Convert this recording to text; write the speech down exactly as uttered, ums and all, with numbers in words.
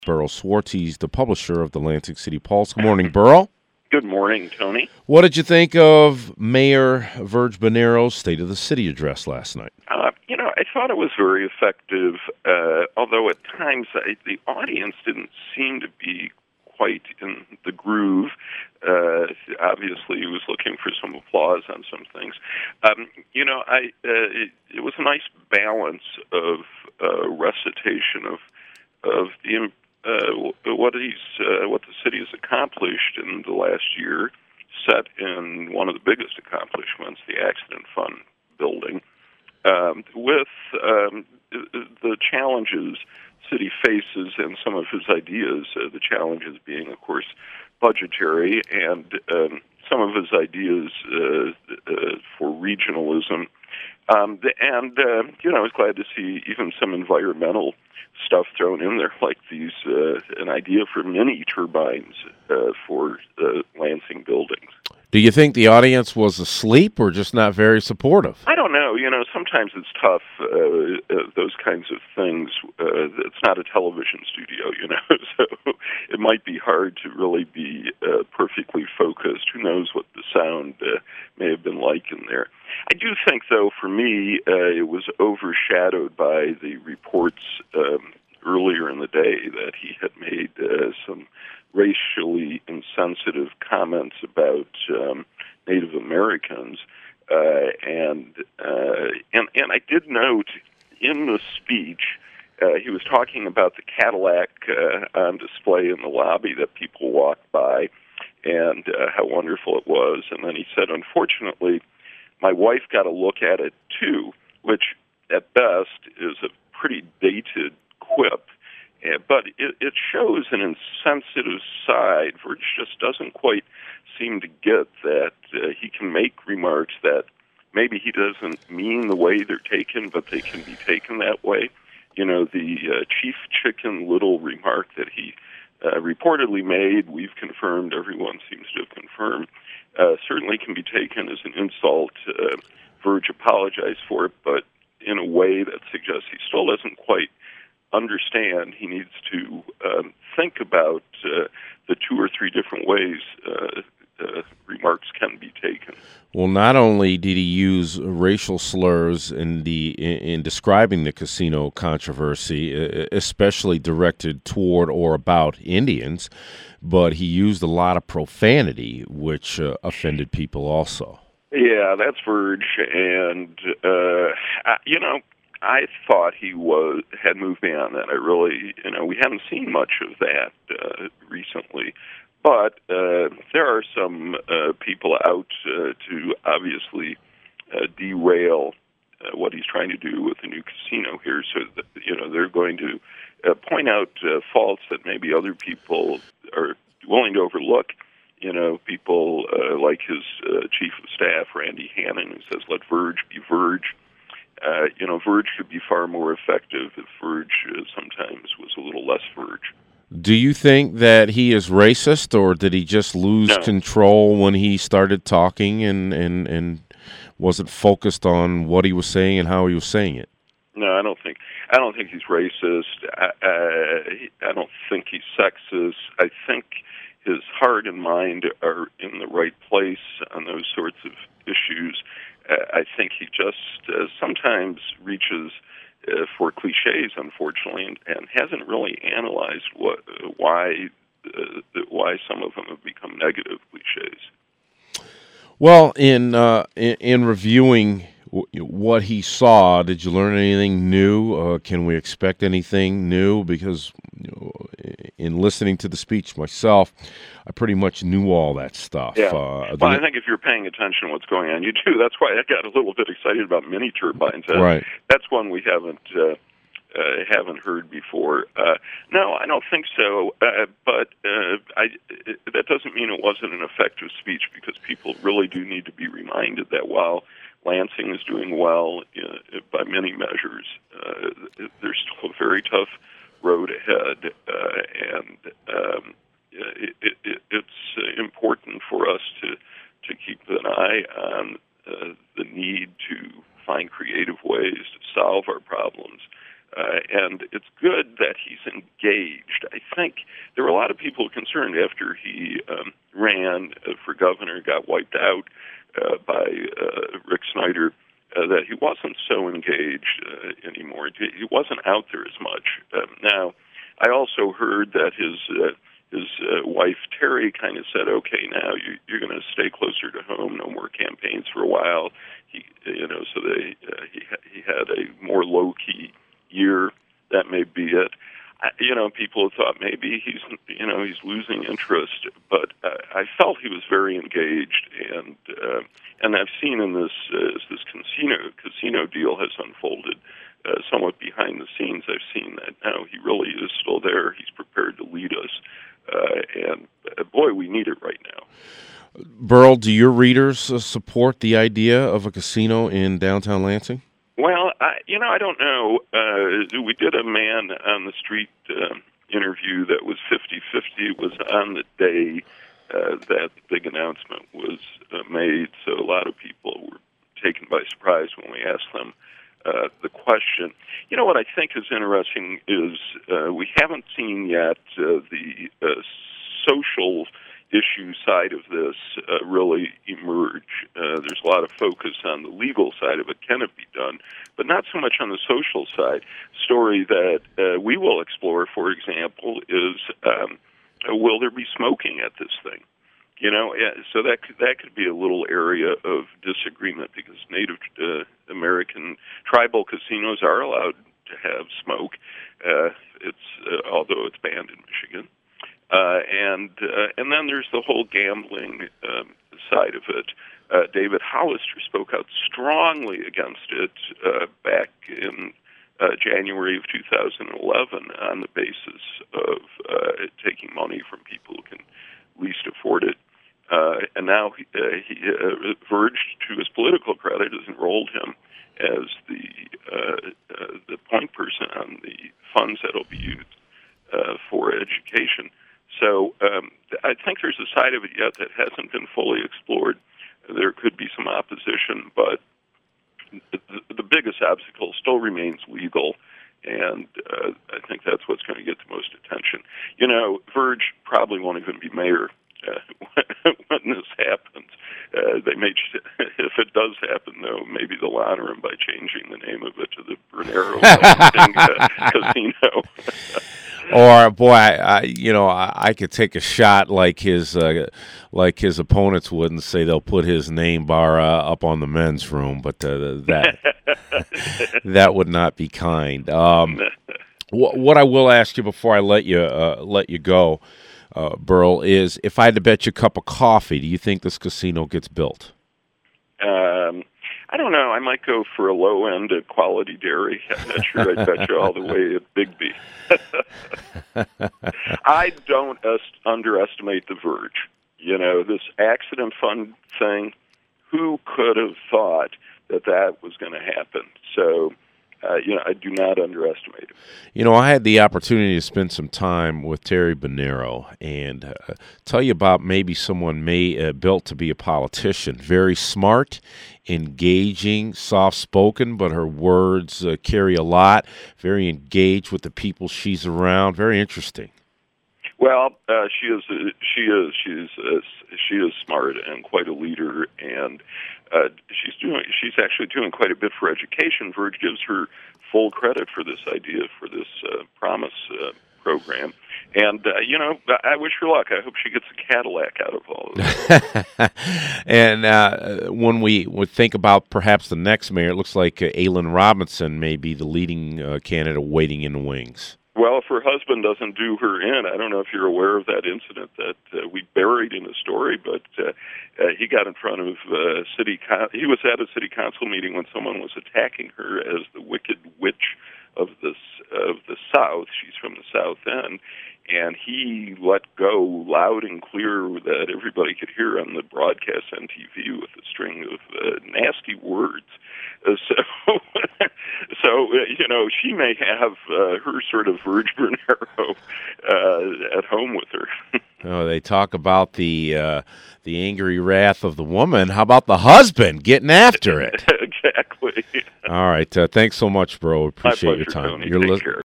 Burl Swartz. He's the publisher of the Lansing City Pulse. Good morning, Burl. Good morning, Tony. What did you think of Mayor Virg Bonero's State of the City address last night? Uh, you know, I thought it was very effective, uh, although at times I, the audience didn't seem to be quite in the groove. Uh, obviously, he was looking for some applause on some things. Um, you know, I uh, it, it was a nice balance of uh, recitation of of the uh, what he's uh, what the city has accomplished in the last year, set in one of the biggest accomplishments, the accident fund building, um, with um, the challenges city faces and some of his ideas, uh, the challenges being, of course, budgetary, and um, some of his ideas uh, uh, for regionalism. Um, the, and, uh, you know, I was glad to see even some environmental stuff thrown in there, like these, uh, an idea for mini turbines uh, for uh, Lansing buildings. Do you think the audience was asleep or just not very supportive? I don't know. You know, sometimes it's tough, uh, uh, those kinds of things. Uh, it's not a television studio, you know, so it might be hard to really be uh, perfectly focused. Who knows what the sound uh, may have been like in there. I do think, though, for me, uh, it was overshadowed by the reports um, earlier in the day that he had made uh, some racially insensitive comments about um, Native Americans, uh, and uh, and and I did note in the speech uh, he was talking about the Cadillac uh, on display in the lobby that people walked by, and uh, how wonderful it was. And then he said, unfortunately, my wife got a look at it too, which at best is a pretty dated quip. Uh, but it, it shows an insensitive side. Virg just doesn't quite seem to get that uh, he can make remarks that maybe he doesn't mean the way they're taken, but they can be taken that way. You know, the uh, Chief Chicken Little remark that he uh, reportedly made, we've confirmed, everyone seems to have confirmed, uh, certainly can be taken as an insult. Uh, Virg apologized for it, but in a way that suggests he still doesn't quite understand. He needs to um, think about uh, the two or three different ways uh, uh, remarks can be taken. Well, not only did he use racial slurs in the in, in describing the casino controversy, especially directed toward or about Indians, but he used a lot of profanity, which uh, offended people also. Yeah, that's Virg, and uh, you know, I thought he was had moved beyond that. I really, you know, we haven't seen much of that uh, recently, but uh, there are some uh, people out uh, to obviously uh, derail uh, what he's trying to do with the new casino here. So that, you know, they're going to uh, point out uh, faults that maybe other people are willing to overlook. You know, people uh, like his uh, chief of staff, Randy Hannon, who says, "Let Virg be Virg." Uh, you know, Virg could be far more effective if Virg uh, sometimes was a little less Virg. Do you think that he is racist, or did he just lose No. control when he started talking and, and, and wasn't focused on what he was saying and how he was saying it? No, I don't think. I don't think he's racist. I, I, I don't think he's sexist. I think his heart and mind are in the right place on those sorts of issues. Uh, I think he just uh, sometimes reaches uh, for cliches, unfortunately, and, and hasn't really analyzed what, uh, why uh, why some of them have become negative cliches. Well, in uh, in, in reviewing w- what he saw, did you learn anything new? Uh, can we expect anything new? Because you know, in listening to the speech myself, I pretty much knew all that stuff. Yeah. Uh, well, I think if you're paying attention to what's going on, you do. That's why I got a little bit excited about mini turbines. Uh, right. That's one we haven't uh, uh, haven't heard before. Uh, no, I don't think so. Uh, but uh, I, it, that doesn't mean it wasn't an effective speech, because people really do need to be reminded that while Lansing is doing well uh, by many measures, uh, there's still a very tough road ahead, uh, and um, it, it, it, it's important for us to to keep an eye on uh, the need to find creative ways to solve our problems. Uh, and it's good that he's engaged. I think there were a lot of people concerned after he um, ran uh, for governor, got wiped out uh, by uh, Rick Snyder, uh, that he wasn't so engaged uh, anymore. He wasn't out there as much. Um, now, I also heard that his uh, his uh, wife Terry kind of said, "Okay, now you, you're going to stay closer to home. No more campaigns for a while." He, you know, so they uh, he he had a more low key year. That may be it. I, you know, people have thought maybe he's you know he's losing interest, but uh, I felt he was very engaged, and uh, and I've seen in this uh, as this casino casino deal has unfolded. Uh, somewhat behind the scenes, I've seen that now he really is still there. He's prepared to lead us, uh, and uh, boy, we need it right now. Burl, do your readers uh, support the idea of a casino in downtown Lansing? Well, I, you know, I don't know. Uh, we did a man on the street uh, interview that was fifty-fifty. It was on the day uh, that big announcement was uh, made, so a lot of people were taken by surprise when we asked them Uh, the question. You know, what I think is interesting is uh, we haven't seen yet uh, the uh, social issue side of this uh, really emerge. Uh, there's a lot of focus on the legal side of it. Can it be done? But not so much on the social side. Story that uh, we will explore, for example, is um, will there be smoking at this thing? You know, so that could, that could be a little area of disagreement because Native uh, American tribal casinos are allowed to have smoke. Uh, it's uh, although it's banned in Michigan, uh, and uh, and then there's the whole gambling um, side of it. Uh, David Hollister spoke out strongly against it uh, back in uh, January of two thousand eleven on the basis of uh, taking money from people who can least afford it. Uh, and now he, uh, he uh, Verge, to his political credit, has enrolled him as the uh, uh, the point person on the funds that will be used uh, for education. So um, I think there's a side of it yet that hasn't been fully explored. There could be some opposition, but the, the biggest obstacle still remains legal, and uh, I think that's what's going to get the most attention. You know, Verge probably won't even be mayor Uh, when this happens. Uh, they may, if it does happen, though, maybe they'll honor him by changing the name of it to the Bernero uh, Casino. Or, boy, I, I, you know, I, I could take a shot like his uh, like his opponents would and say they'll put his name bar uh, up on the men's room, but uh, that that would not be kind. Um, wh- what I will ask you before I let you uh, let you go, Uh, Burl, is if I had to bet you a cup of coffee, do you think this casino gets built? Um, I don't know. I might go for a low end at Quality Dairy. I'm not sure I'd bet you all the way at Bigby. I don't est- underestimate the Verge. You know, this accident fund thing, who could have thought that that was going to happen? So, Uh, you know, I do not underestimate him. You know, I had the opportunity to spend some time with Terry Bonero and uh, tell you about maybe someone may uh, built to be a politician. Very smart, engaging, soft-spoken, but her words uh, carry a lot. Very engaged with the people she's around. Very interesting. Well, uh, she is. Uh, she is. She's. Uh, she is smart and quite a leader, and uh, she's doing. She's actually doing quite a bit for education. Verge gives her full credit for this idea, for this uh, Promise uh, program, and uh, you know, I wish her luck. I hope she gets a Cadillac out of all of this. And uh, when we would think about perhaps the next mayor, it looks like uh, Aileen Robinson may be the leading uh, candidate waiting in the wings. Well, if her husband doesn't do her in, I don't know if you're aware of that incident that uh, we buried in the story, but uh, uh, he got in front of uh, city. Con- he was at a city council meeting when someone was attacking her as the wicked witch of the of the South. She's from the South End, and he let go loud and clear that everybody could hear on the broadcast on T V with a string of uh, nasty words. Uh, so, so uh, you know, she may have uh, her sort of Verge Bernero uh, at home with her. Oh, they talk about the uh, the angry wrath of the woman. How about the husband getting after it? Exactly. All right. Uh, thanks so much, bro. Appreciate My pleasure, your time. Tony. You're Take li- care.